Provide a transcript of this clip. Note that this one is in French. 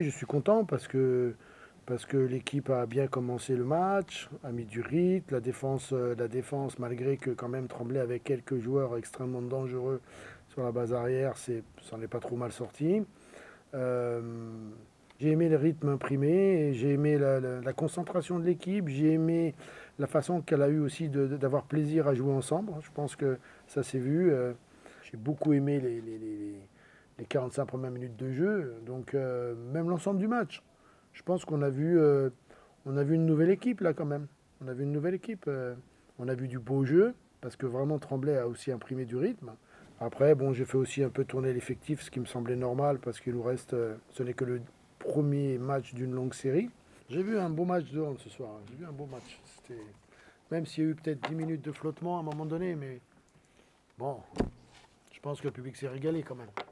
Je suis content parce que l'équipe a bien commencé le match, a mis du rythme, la défense malgré que quand même Tremblay avait quelques joueurs extrêmement dangereux sur la base arrière, ça n'est pas trop mal sorti. Euh, j'ai aimé le rythme imprimé, et j'ai aimé la concentration de l'équipe, j'ai aimé la façon qu'elle a eu aussi d'avoir plaisir à jouer ensemble. Je pense que ça s'est vu. J'ai beaucoup aimé les 45 premières minutes de jeu, donc même l'ensemble du match. Je pense qu'on a vu une nouvelle équipe là quand même. On a vu une nouvelle équipe. On a vu du beau jeu, parce que vraiment Tremblay a aussi imprimé du rythme. Après, bon, j'ai fait aussi un peu tourner l'effectif, ce qui me semblait normal, parce qu'il nous reste, ce n'est que le premier match d'une longue série. J'ai vu un beau match de hand ce soir. J'ai vu un beau match. Même s'il y a eu peut-être 10 minutes de flottement à un moment donné, mais bon, je pense que le public s'est régalé quand même.